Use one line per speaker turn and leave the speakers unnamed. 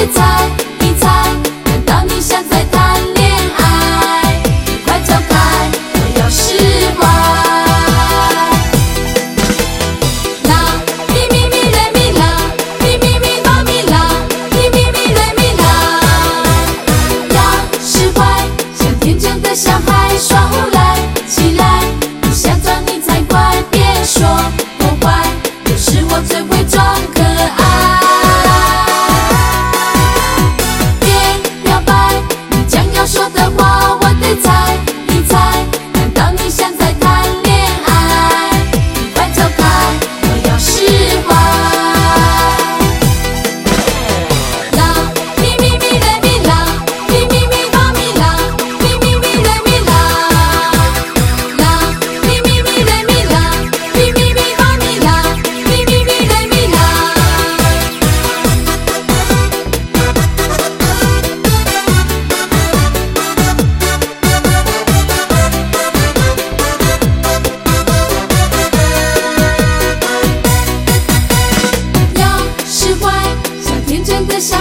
得猜一猜，难道你想再谈恋爱？你快走开，我要释怀。啦，咪咪咪来咪啦，咪咪咪发咪啦，咪咪咪来咪啦。要释怀，像天真的小孩耍无赖，起来，不想装你才怪，别说我坏，有时我最会装可爱。说的话我得猜一猜，难道你想再谈恋爱？你快走开，我要释怀。啦，咪咪咪来咪啦，咪咪咪发咪啦，咪咪咪来咪啦。啦，咪咪咪来咪啦，咪咪咪发咪啦，咪咪咪来咪啦。要释怀，像天真的小